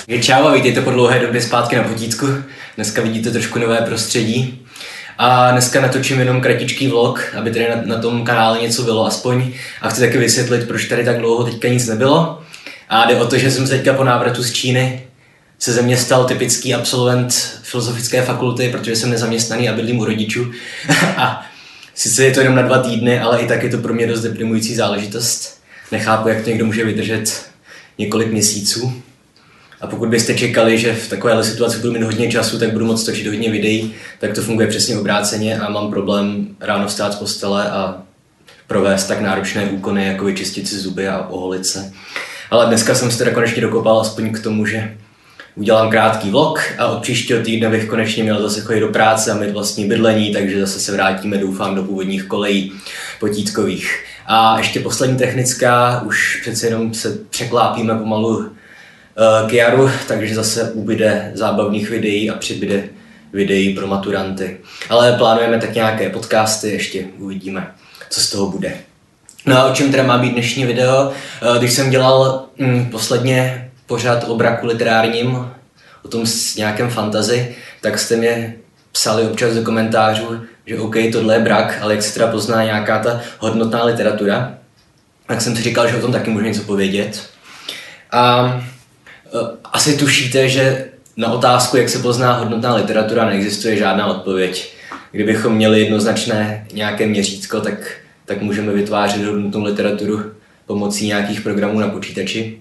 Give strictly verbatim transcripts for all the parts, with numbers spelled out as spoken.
Čau a vítejte po dlouhé době zpátky na potítku. Dneska vidíte trošku nové prostředí. A dneska natočím jenom kratičký vlog, aby tady na, na tom kanále něco bylo aspoň. A chci taky vysvětlit, proč tady tak dlouho teďka nic nebylo. A jde o to, že jsem se teďka po návratu z Číny se ze mě stal typický absolvent filozofické fakulty, protože jsem nezaměstnaný a bydlím u rodičů. A sice je to jenom na dva týdny, ale i tak je to pro mě dost deprimující záležitost. Nechápu, jak to někdo může vydržet několik měsíců. A pokud byste čekali, že v takovéhle situaci budu mít hodně času, tak budu moct točit hodně videí, tak to funguje přesně obráceně a mám problém ráno vstát z postele a provést tak náročné úkony, jako vyčistit si zuby a oholit se. Ale dneska jsem se teda konečně dokopal aspoň k tomu, že udělám krátký vlog a od příštího týdne bych konečně měl zase chodit do práce a mít vlastní bydlení, takže zase se vrátíme, doufám, do původních kolejí potítkových. A ještě poslední technická, už přece jenom se překlápíme pomalu k jaru, takže zase ubyde zábavných videí a přibyde videí pro maturanty. Ale plánujeme tak nějaké podcasty, ještě uvidíme, co z toho bude. No a o čem teda má být dnešní video? Když jsem dělal hm, posledně pořád o braku literárním, o tom s nějakém fantasy, tak jste mě psali občas do komentářů, že OK, tohle je brak, ale jak se teda pozná nějaká ta hodnotná literatura, tak jsem si říkal, že o tom taky můžu něco povědět. A asi tušíte, že na otázku, jak se pozná hodnotná literatura, neexistuje žádná odpověď. Kdybychom měli jednoznačné nějaké měřítko, tak, tak můžeme vytvářet hodnotnou literaturu pomocí nějakých programů na počítači.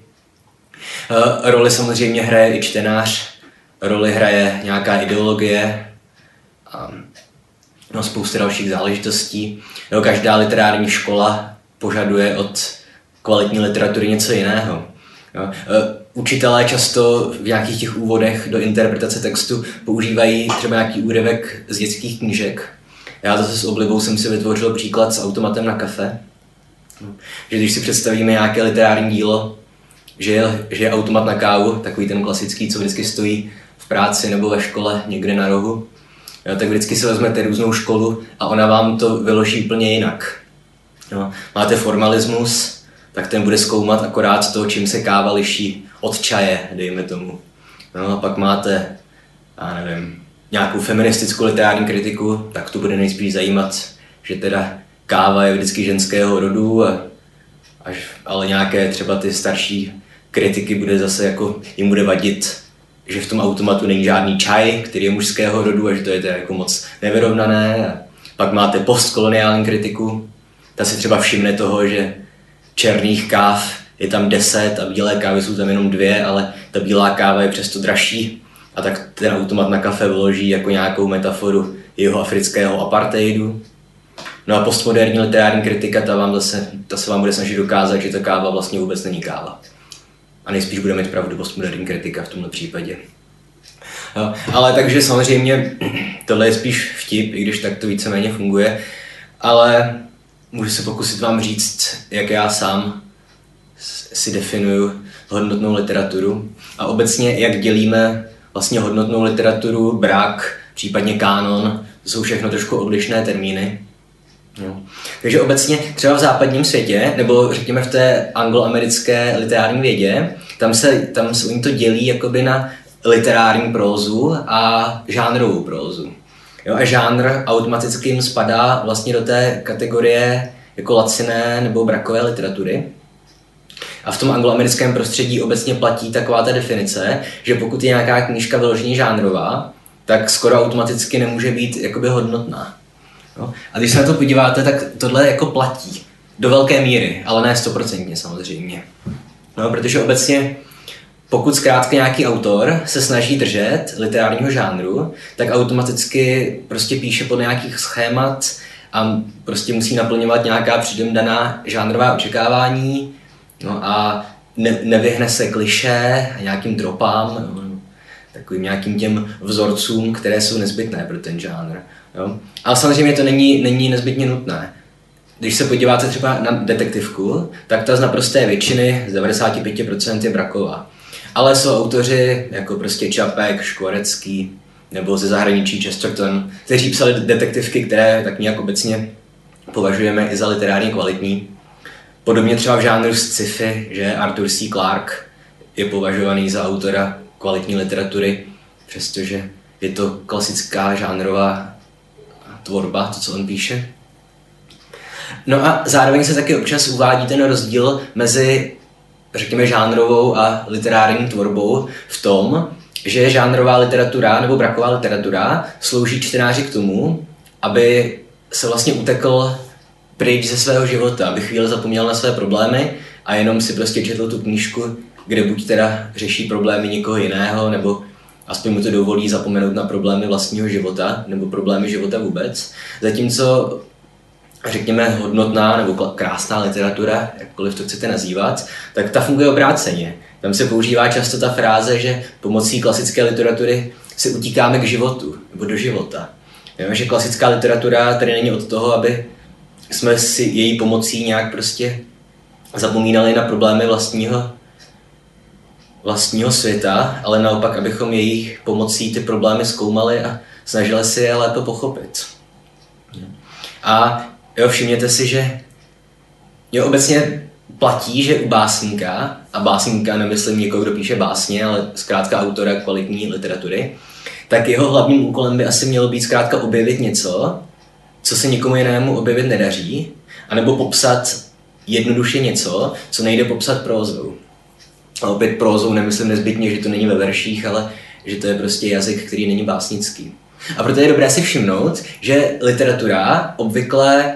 Roli samozřejmě hraje i čtenář, roli hraje nějaká ideologie a no, spousta dalších záležitostí. No, každá literární škola požaduje od kvalitní literatury něco jiného. No, učitelé často v nějakých těch úvodech do interpretace textu používají třeba nějaký úryvek z dětských knížek. Já zase s oblibou jsem si vytvořil příklad s automatem na kafe. Že když si představíme nějaké literární dílo, že je, že je automat na kávu, takový ten klasický, co vždycky stojí v práci nebo ve škole někde na rohu, jo, tak vždycky si vezmete různou školu a ona vám to vyloží úplně jinak. Jo, máte formalismus, tak ten bude zkoumat akorát to, čím se káva liší od čaje, dejme tomu. No a pak máte, já nevím, nějakou feministickou literární kritiku, tak to bude nejspíš zajímat, že teda káva je vždycky ženského rodu, a až, ale nějaké třeba ty starší kritiky bude zase jako, jim bude vadit, že v tom automatu není žádný čaj, který je mužského rodu a že to je teda jako moc nevyrovnané. A pak máte postkoloniální kritiku, ta si třeba všimne toho, že černých káv je tam deset a bílé kávy jsou tam jenom dvě, ale ta bílá káva je přesto dražší. A tak ten automat na kafe vyloží jako nějakou metaforu jeho afrického apartheidu. No a postmoderní literární kritika, ta, vám zase, ta se vám bude snažit dokázat, že ta káva vlastně vůbec není káva. A nejspíš bude mít pravdu postmoderní kritika v tomto případě. No, ale takže samozřejmě tohle je spíš vtip, i když tak to víceméně funguje. Ale můžu se pokusit vám říct, jak já sám si definuju hodnotnou literaturu a obecně jak dělíme vlastně hodnotnou literaturu, brak, případně kánon, to jsou všechno trošku odlišné termíny. No. Takže obecně třeba v západním světě, nebo řekněme v té angloamerické literární vědě, tam se, tam se oni to dělí jakoby na literární prózu a žánrovou prózu. Jo, a žánr automaticky jim spadá vlastně do té kategorie jako laciné nebo brakové literatury. A v tom angloamerickém prostředí obecně platí taková ta definice, že pokud je nějaká knížka vyloženě žánrová, tak skoro automaticky nemůže být jakoby hodnotná. Jo? A když se na to podíváte, tak tohle jako platí. Do velké míry, ale ne stoprocentně samozřejmě. No, protože obecně pokud zkrátka nějaký autor se snaží držet literárního žánru, tak automaticky prostě píše pod nějakých schémat a prostě musí naplňovat nějaká předem daná žánrová očekávání, no a ne, nevyhne se klišé a nějakým tropám, no, takovým nějakým těm vzorcům, které jsou nezbytné pro ten žánr. Jo. Ale samozřejmě to není, není nezbytně nutné. Když se podíváte třeba na detektivku, tak ta z naprosté většiny, z devadesát pět procent je braková. Ale jsou autoři jako prostě Čapek, Škvorecký nebo ze zahraničí Chesterton, kteří psali detektivky, které tak nějak obecně považujeme i za literárně kvalitní. Podobně třeba v žánru sci-fi, že Arthur C. Clarke je považovaný za autora kvalitní literatury, přestože je to klasická žánrová tvorba, to, co on píše. No a zároveň se taky občas uvádí ten rozdíl mezi, řekněme, žánrovou a literární tvorbou v tom, že žánrová literatura nebo braková literatura slouží čtenáři k tomu, aby se vlastně utekl pryč ze svého života, aby chvíli zapomněl na své problémy a jenom si prostě četl tu knížku, kde buď teda řeší problémy někoho jiného, nebo aspoň mu to dovolí zapomenout na problémy vlastního života, nebo problémy života vůbec. Zatímco, řekněme, hodnotná nebo krásná literatura, jakkoliv to chcete nazývat, tak ta funguje obráceně. Tam se používá často ta fráze, že pomocí klasické literatury si utíkáme k životu, nebo do života. Víme, že klasická literatura tady není od toho, aby jsme si její pomocí nějak prostě zapomínali na problémy vlastního, vlastního světa, ale naopak, abychom jejich pomocí ty problémy zkoumali a snažili si je lépe pochopit. A jo, všimněte si, že jo, obecně platí, že u básníka, a básníka nemyslím někoho, kdo píše básně, ale zkrátka autora kvalitní literatury, tak jeho hlavním úkolem by asi mělo být zkrátka objevit něco, co se nikomu jinému objevit nedaří, anebo popsat jednoduše něco, co nejde popsat prózou. A opět prózou nemyslím nezbytně, že to není ve verších, ale že to je prostě jazyk, který není básnický. A proto je dobré si všimnout, že literatura obvykle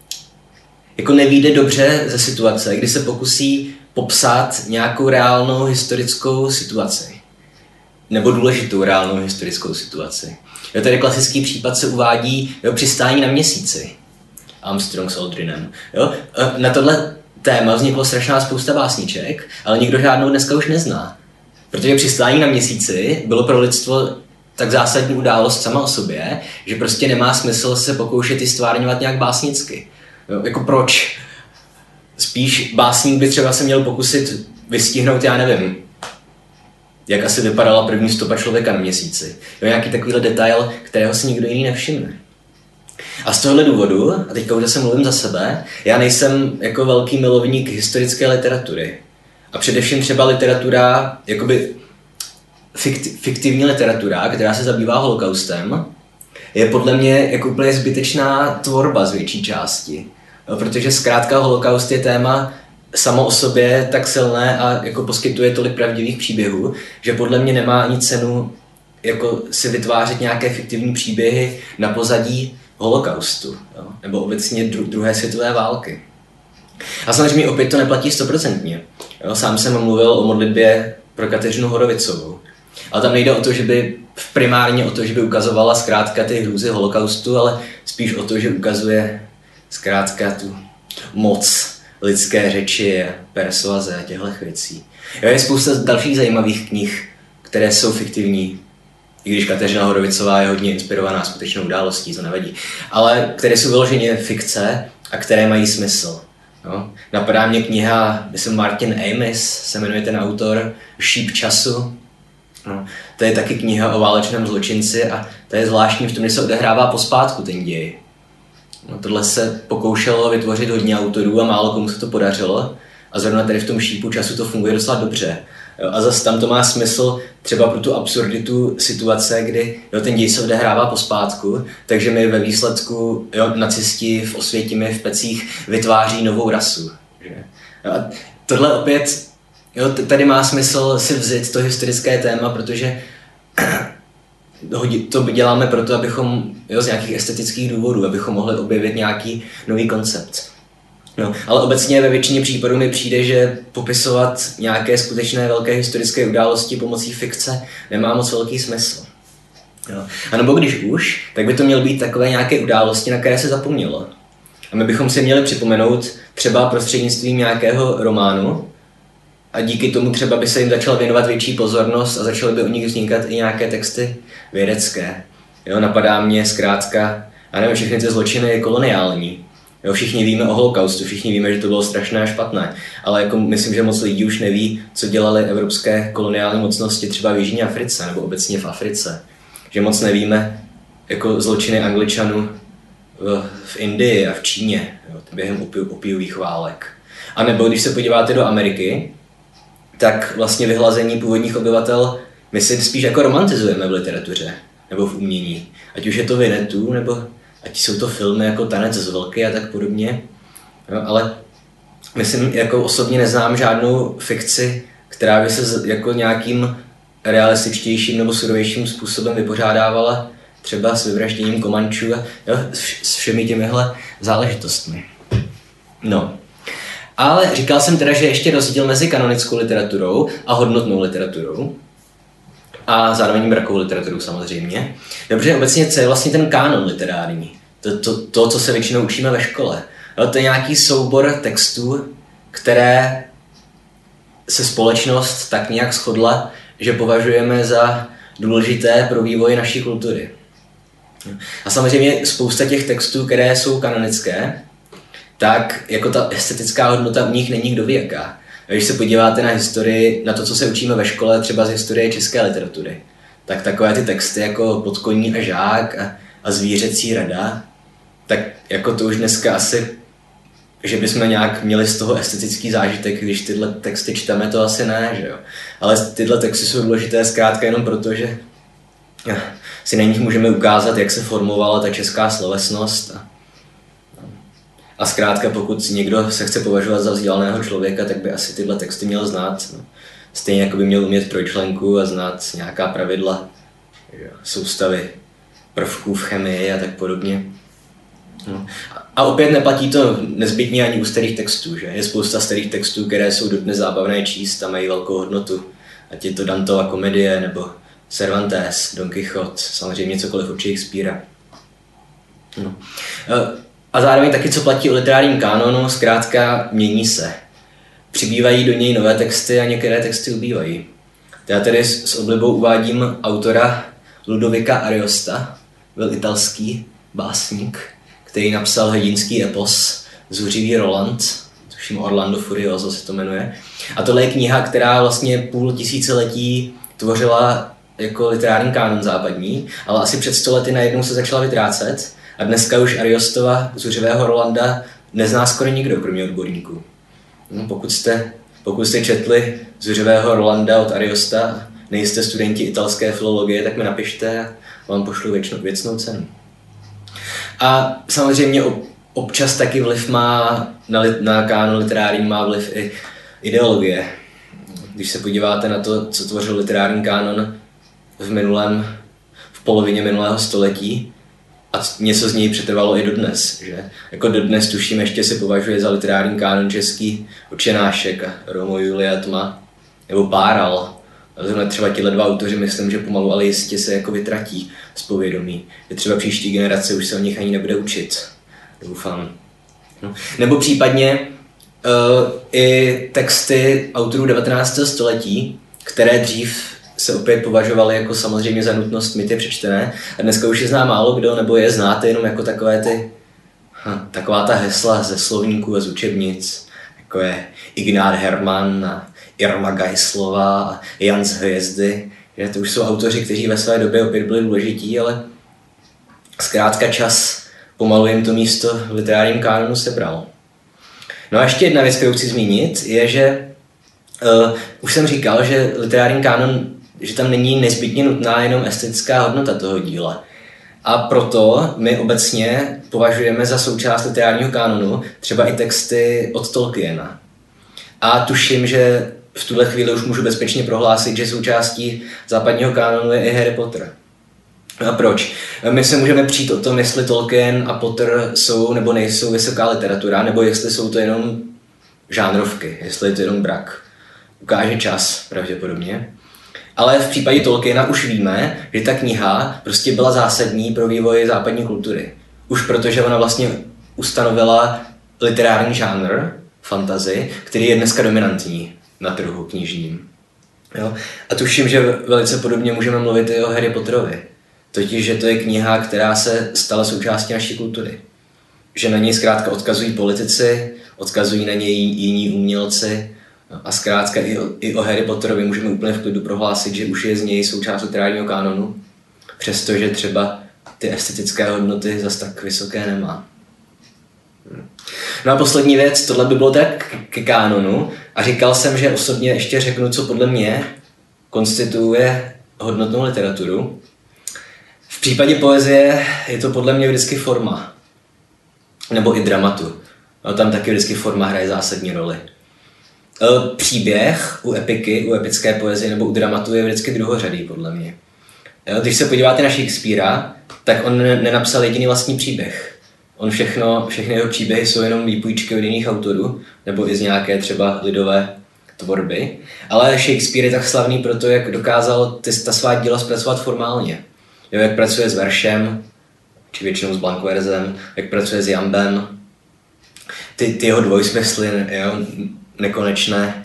jako nevyjde dobře ze situace, kdy se pokusí popsat nějakou reálnou historickou situaci. Nebo důležitou reálnou historickou situaci. Jo, tady klasický případ se uvádí jo, přistání na měsíci. Armstrong s Aldrinem. Jo? Na tohle téma vzniklo strašná spousta básniček, ale nikdo žádnou dneska už nezná. Protože přistání na měsíci bylo pro lidstvo tak zásadní událost sama o sobě, že prostě nemá smysl se pokoušet ji stvárňovat nějak básnicky. Jo? Jako proč? Spíš básník by třeba se měl pokusit vystihnout, já nevím, jak asi vypadala první stopa člověka na měsíci. Jo, nějaký takovýhle detail, kterého si nikdo jiný nevšimne. A z tohohle důvodu, a teďka už zase mluvím za sebe, já nejsem jako velký milovník historické literatury. A především třeba literatura, jakoby fiktivní literatura, která se zabývá holokaustem, je podle mě jako úplně zbytečná tvorba z větší části. Jo, protože zkrátka holokaust je téma samo o sobě tak silné a jako poskytuje tolik pravdivých příběhů, že podle mě nemá ani cenu jako si vytvářet nějaké fiktivní příběhy na pozadí holokaustu, jo? Nebo obecně dru- druhé světové války. A samozřejmě opět to neplatí stoprocentně. Sám jsem mluvil o modlitbě pro Kateřinu Horovicovou. Ale tam nejde o to, že by primárně o to, že by ukazovala zkrátka ty hrůzy holokaustu, ale spíš o to, že ukazuje zkrátka tu moc lidské řeči, persuaze a těchto věcí. Jo, je spousta dalších zajímavých knih, které jsou fiktivní, i když Kateřina Horovicová je hodně inspirovaná skutečnou událostí, to nevadí, ale které jsou vyloženě fikce a které mají smysl. No. Napadá mě kniha, myslím Martin Amis, se jmenuje ten autor, Šíp času. No. To je taky kniha o válečném zločinci a to je zvláštní v tom, že se odehrává pospátku ten děj. No, tohle se pokoušelo vytvořit hodně autorů a málo komu se to podařilo. A zrovna tady v tom Šípu času to funguje docela dobře. Jo, a zase tam to má smysl třeba pro tu absurditu situace, kdy jo, ten děj se odehrává pospátku, takže my ve výsledku jo, nacisti v Osvětimi v Pecích vytváří novou rasu. Že? Jo, a tohle opět, jo, tady má smysl si vzít to historické téma, protože to děláme proto, abychom jo, z nějakých estetických důvodů, abychom mohli objevit nějaký nový koncept. No, ale obecně ve většině případů mi přijde, že popisovat nějaké skutečné velké historické události pomocí fikce nemá moc velký smysl. Jo. A nebo když už, tak by to měly být takové nějaké události, na které se zapomnělo. A my bychom si měli připomenout třeba prostřednictvím nějakého románu a díky tomu třeba by se jim začala věnovat větší pozornost a začaly by o nich vznikat i nějaké texty vědecké. Jo, napadá mě zkrátka, a nevím, všechny ty zločiny koloniální. Jo, všichni víme o holokaustu, všichni víme, že to bylo strašné a špatné, ale jako myslím, že moc lidí už neví, co dělaly evropské koloniální mocnosti třeba v Jižní Africe nebo obecně v Africe. Že moc nevíme jako zločiny Angličanů v, v Indii a v Číně jo, během opi, opiových válek. A nebo když se podíváte do Ameriky, tak vlastně vyhlazení původních obyvatel My si spíš jako romantizujeme v literatuře nebo v umění. Ať už je to Winnetou, nebo ať jsou to filmy jako Tanec z vlky a tak podobně. Jo, ale myslím, jako osobně neznám žádnou fikci, která by se jako nějakým realističtějším nebo surovějším způsobem vypořádávala třeba s vyvražděním Komančů a jo, s všemi těmihle záležitostmi. No. Ale říkal jsem teda, že ještě rozdíl mezi kanonickou literaturou a hodnotnou literaturou. A zároveň mrakovou literaturou samozřejmě. Dobře, obecně co je vlastně ten kánon literární? To, to, to co se většinou učíme ve škole. No, to je nějaký soubor textů, které se společnost tak nějak shodla, že považujeme za důležité pro vývoj naší kultury. A samozřejmě spousta těch textů, které jsou kanonické, tak jako ta estetická hodnota v nich není kdo ví jaká. Když se podíváte na historii, na to, co se učíme ve škole, třeba z historie české literatury, tak takové ty texty jako Podkoní a žák a, a Zvířecí rada, tak jako to už dneska asi, že bychom nějak měli z toho estetický zážitek, když tyhle texty čteme, to asi ne, že jo. Ale tyhle texty jsou důležité zkrátka jenom proto, že si na nich můžeme ukázat, jak se formovala ta česká slovesnost. A, a zkrátka, pokud někdo se chce považovat za vzdělaného člověka, tak by asi tyhle texty měl znát. No. Stejně jako by měl umět trojčlenku a znát nějaká pravidla, že, soustavy prvků v chemii a tak podobně. No. A opět neplatí to nezbytně ani u starých textů, že? Je spousta starých textů, které jsou dodnes zábavné číst a mají velkou hodnotu. Ať je to Dantova komedie nebo Cervantes, Don Quixote, samozřejmě cokoliv od Shakespearea. No. A zároveň taky, co platí o literárním kánonu, zkrátka mění se. Přibývají do něj nové texty a některé texty ubývají. Já tedy s oblibou uvádím autora Ludovika Ariosta, byl italský básník, který napsal hrdinský epos Zuřivý Roland, tuším Orlando Furioso se to jmenuje. A tohle je kniha, která vlastně půl tisíciletí tvořila jako literární kánon západní, ale asi před sto lety najednou se začala vytrácet a dneska už Ariostova Zuřivého Rolanda nezná skoro nikdo, kromě odborníků. No, pokud, jste, pokud jste četli Zuřivého Rolanda od Ariosta, nejste studenti italské filologie, tak mi napište a vám pošlu věčnou, věcnou cenu. A samozřejmě občas taky vliv má na, na kánon literární má vliv i ideologie. Když se podíváte na to, co tvořil literární kánon v minulém, v polovině minulého století, a něco z něj přetrvalo i dodnes, že? Jako dodnes tuším ještě se považuje za literární kánon český Očenášek a Romeo Julia Tma, nebo Páral. A třeba tihle dva autoři myslím, že pomalu, ale jistě se jako vytratí z povědomí. Je třeba příští generace už se o nich ani nebude učit. Doufám. No. Nebo případně uh, i texty autorů devatenáctého století, které dřív se opět považovaly jako samozřejmě za nutnost mít je přečtené. A dneska už je zná málo kdo, nebo je znáte jenom jako takové ty, ha, taková ta hesla ze slovníků a z učebnic, jako je Ignác Hermann a Irma Geislová a Jan z Hvězdy. Že to už jsou autoři, kteří ve své době opět byli důležití, ale zkrátka čas pomalu jim to místo v literárním kánonu sebral. No a ještě jedna věc, kterou chci zmínit, je, že uh, už jsem říkal, že literární kánon, že tam není nezbytně nutná jenom estetická hodnota toho díla. A proto my obecně považujeme za součást literárního kánonu třeba i texty od Tolkiena. A tuším, že v tuhle chvíli už můžu bezpečně prohlásit, že součástí západního kánonu je i Harry Potter. A proč? My se můžeme přijít o tom, jestli Tolkien a Potter jsou nebo nejsou vysoká literatura, nebo jestli jsou to jenom žánrovky, jestli je to jenom brak. Ukáže čas, pravděpodobně. Ale v případě Tolkiena už víme, že ta kniha prostě byla zásadní pro vývoj západní kultury. Už protože ona vlastně ustanovila literární žánr, fantasy, který je dneska dominantní na trhu knižním. Jo? A tuším, že velice podobně můžeme mluvit i o Harry Potterovi. Totiž, že to je kniha, která se stala součástí naší kultury. Že na něj zkrátka odkazují politici, odkazují na něj jiní umělci a zkrátka i o, i o Harry Potterovi můžeme úplně v klidu prohlásit, že už je z něj součást literárního kánonu, přestože třeba ty estetické hodnoty zas tak vysoké nemá. No a poslední věc, tohle by bylo tak ke kánonu a říkal jsem, že osobně ještě řeknu, co podle mě konstituuje hodnotnou literaturu. V případě poezie je to podle mě vždycky forma. Nebo i dramatu. No, tam taky vždycky forma hraje zásadní roli. Příběh u epiky, u epické poezie nebo u dramatu je vždycky druhořadý, podle mě. Když se podíváte na Shakespearea, tak on nenapsal jediný vlastní příběh. On všechno, všechny jeho příběhy jsou jenom výpůjčky od jiných autorů, nebo i z nějaké třeba lidové tvorby. Ale Shakespeare je tak slavný proto, jak dokázal ty, ta svá díla zpracovat formálně. Jo, jak pracuje s veršem, či většinou s blankverzem, jak pracuje s jambem. Ty, ty jeho dvojsmysly, jo, nekonečné.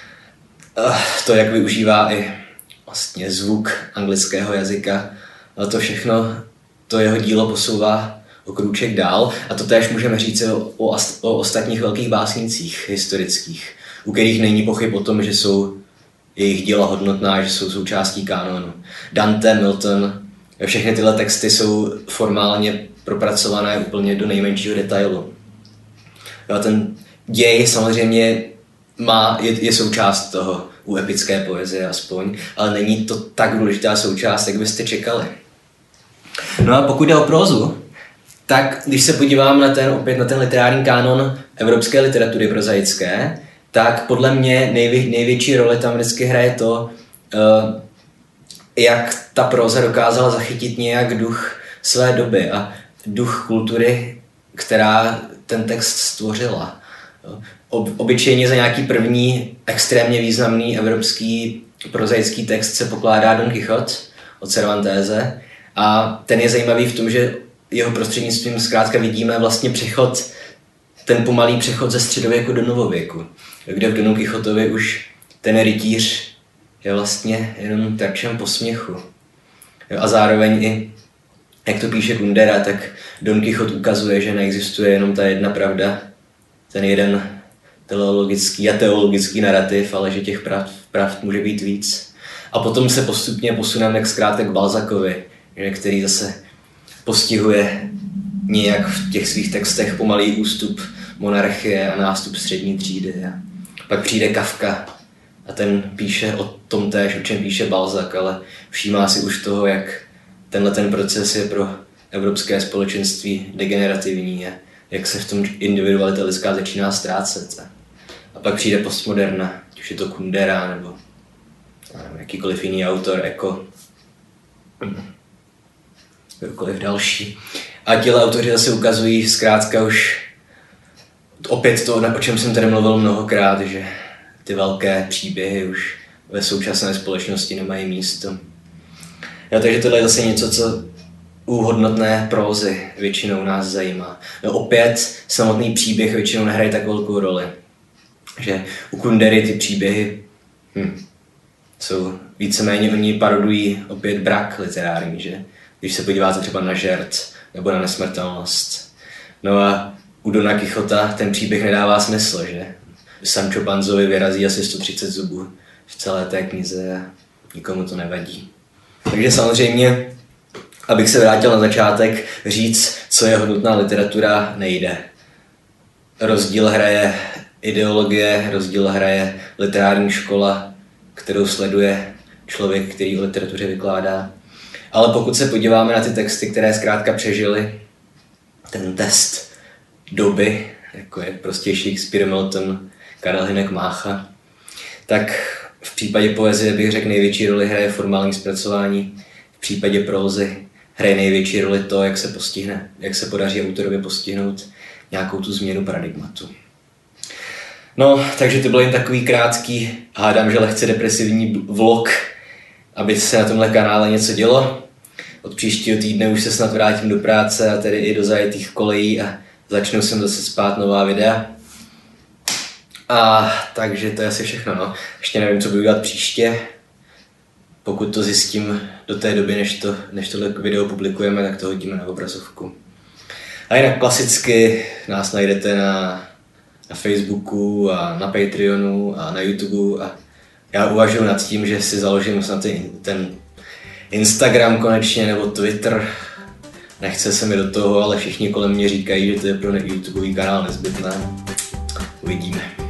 To, jak využívá i vlastně zvuk anglického jazyka. A to všechno, to jeho dílo posouvá o krůček dál. A to též můžeme říct o, o, o ostatních velkých básnicích historických, u kterých není pochyb o tom, že jsou jejich díla hodnotná, že jsou součástí kánonu. Dante, Milton, všechny tyhle texty jsou formálně propracované úplně do nejmenšího detailu. A ten děj samozřejmě má, je, je součást toho, u epické poezie aspoň, ale není to tak důležitá součást, jak byste čekali. No a pokud jde o prózu, tak když se podívám na ten, opět na ten literární kánon evropské literatury prozaické, tak podle mě nejvě, největší roli tam vždycky hraje to, uh, jak ta próza dokázala zachytit nějak duch své doby a duch kultury, která ten text stvořila. Obyčejně za nějaký první extrémně významný evropský prozaický text se pokládá Don Quixote od Cervantese a ten je zajímavý v tom, že jeho prostřednictvím zkrátka vidíme vlastně přechod, ten pomalý přechod ze středověku do novověku, kde v Donu Quixotovi už ten rytíř je vlastně jenom terčem posměchu. A zároveň i, jak to píše Kundera, tak Don Quixote ukazuje, že neexistuje jenom ta jedna pravda, ten jeden teleologický a teologický narrativ, ale že těch pravd, pravd může být víc. A potom se postupně posuneme zkrátka k Balzacovi, který zase postihuje nějak v těch svých textech pomalý ústup monarchie a nástup střední třídy. A pak přijde Kafka a ten píše o tom též, o čem píše Balzac, ale všímá si už toho, jak tenhle ten proces je pro evropské společenství degenerativní a jak se v tom individualita lidská začíná ztrácet. A pak přijde postmoderna, už je to Kundera nebo nevím, jakýkoliv jiný autor, jako kdokoliv další. A tihle autoři zase ukazují zkrátka už opět to, o čem jsem tady mluvil mnohokrát, že ty velké příběhy už ve současné společnosti nemají místo. Ja, takže tohle je zase něco, co u hodnotné prózy většinou nás zajímá. No opět samotný příběh většinou nehraje tak velkou roli. Že u Kundery ty příběhy hm, jsou víceméně, oni parodují opět brak literární, že? Když se podíváte třeba na Žert nebo na Nesmrtelnost. No a u Dona Quixota ten příběh nedává smysl, že? Sancho Panzovi vyrazí asi sto třicet zubů v celé té knize a nikomu to nevadí. Takže samozřejmě, abych se vrátil na začátek, říct, co je hodnotná literatura, nejde. Rozdíl hraje ideologie, rozdíl hraje literární škola, kterou sleduje člověk, který o literatuře vykládá. Ale pokud se podíváme na ty texty, které zkrátka přežily ten test doby, jako je prostě Shakespeare, Milton, Karel Hynek Mácha, tak v případě poezie bych řekl, největší roli hraje formální zpracování, v případě prózy hraje největší roli to, jak se postihne, jak se podaří autorovi postihnout nějakou tu změnu paradigmatu. No, takže to byl jen takový krátký, hádám, že lehce depresivní vlog, aby se na tomhle kanále něco dělo. Od příštího týdne už se snad vrátím do práce a tedy i do zajetých kolejí a začnu sem zase spát nová videa. A takže to je asi všechno, no. Ještě nevím, co budu dělat příště. Pokud to zjistím do té doby, než, to, než tohle video publikujeme, tak to hodíme na obrazovku. A jinak klasicky nás najdete na, na Facebooku a na Patreonu a na YouTube a já uvažuji nad tím, že si založím snad ten, ten Instagram konečně nebo Twitter. Nechce se mi do toho, ale všichni kolem mě říkají, že to je pro YouTubeový kanál nezbytné. Uvidíme.